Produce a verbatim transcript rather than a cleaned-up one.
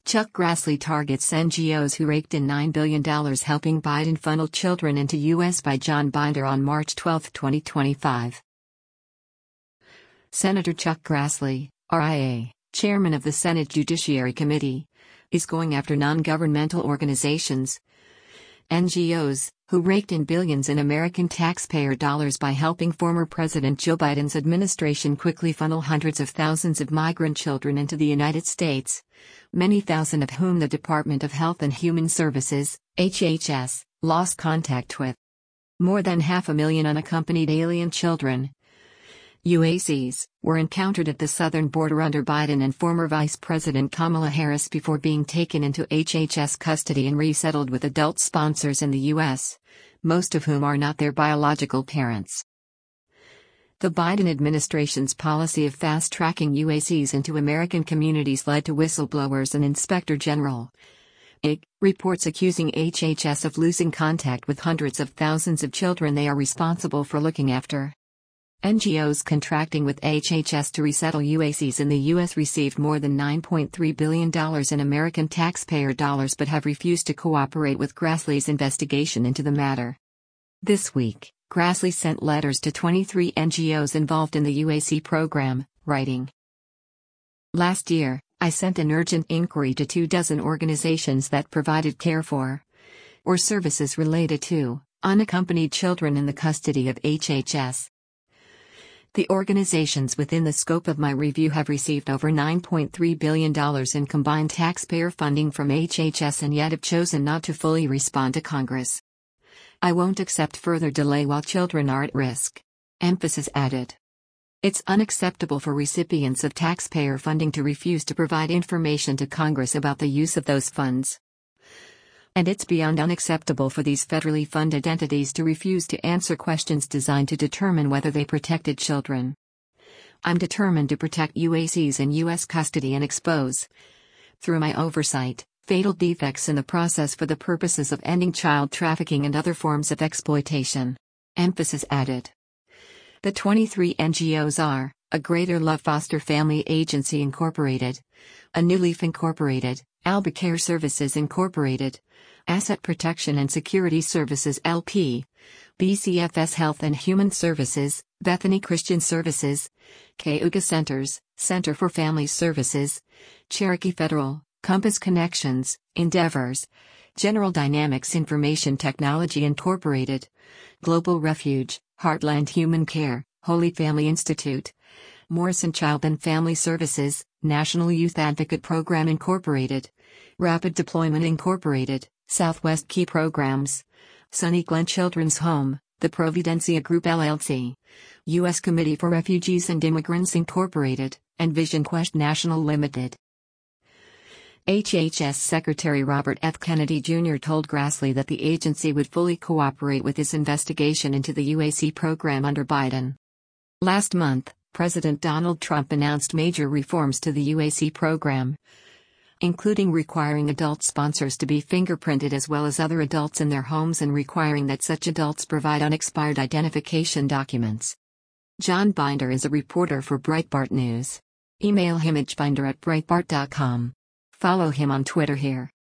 Chuck Grassley targets N G Os who raked in nine billion dollars helping Biden funnel children into U S by John Binder on March twelfth, twenty twenty-five. Senator Chuck Grassley, R I A, chairman of the Senate Judiciary Committee, is going after non-governmental organizations, N G Os, who raked in billions in American taxpayer dollars by helping former President Joe Biden's administration quickly funnel hundreds of thousands of migrant children into the United States, many thousand of whom the Department of Health and Human Services, H H S, lost contact with. More than half a million unaccompanied alien children, U A Cs, were encountered at the southern border under Biden and former Vice President Kamala Harris before being taken into H H S custody and resettled with adult sponsors in the U S, most of whom are not their biological parents. The Biden administration's policy of fast-tracking U A Cs into American communities led to whistleblowers and Inspector General I G reports accusing H H S of losing contact with hundreds of thousands of children they are responsible for looking after. N G Os contracting with H H S to resettle U A Cs in the U S received more than nine point three billion dollars in American taxpayer dollars but have refused to cooperate with Grassley's investigation into the matter. This week, Grassley sent letters to twenty-three N G Os involved in the U A C program, writing, "Last year, I sent an urgent inquiry to two dozen organizations that provided care for, or services related to, unaccompanied children in the custody of H H S. The organizations within the scope of my review have received over nine point three billion dollars in combined taxpayer funding from H H S and yet have chosen not to fully respond to Congress. I won't accept further delay while children are at risk." Emphasis added. It's unacceptable for recipients of taxpayer funding to refuse to provide information to Congress about the use of those funds. And it's beyond unacceptable for these federally funded entities to refuse to answer questions designed to determine whether they protected children. I'm determined to protect U A Cs in U S custody and expose, through my oversight, fatal defects in the process for the purposes of ending child trafficking and other forms of exploitation. Emphasis added. The twenty-three N G Os are, A Greater Love Foster Family Agency Incorporated, A New Leaf Incorporated, Albacare Services Incorporated, Asset Protection and Security Services L P, B C F S Health and Human Services, Bethany Christian Services, Cayuga Centers, Center for Family Services, Cherokee Federal, Compass Connections, Endeavors, General Dynamics Information Technology Incorporated, Global Refuge, Heartland Human Care, Holy Family Institute, Morrison Child and Family Services, National Youth Advocate Program Incorporated, Rapid Deployment Incorporated, Southwest Key Programs, Sunny Glen Children's Home, the Providencia Group L L C, U S Committee for Refugees and Immigrants Incorporated, and Vision Quest National Limited. H H S Secretary Robert F. Kennedy Junior told Grassley that the agency would fully cooperate with his investigation into the U A C program under Biden. Last month, President Donald Trump announced major reforms to the U A C program, including requiring adult sponsors to be fingerprinted as well as other adults in their homes and requiring that such adults provide unexpired identification documents. John Binder is a reporter for Breitbart News. Email him at binder at breitbart dot com. Follow him on Twitter here.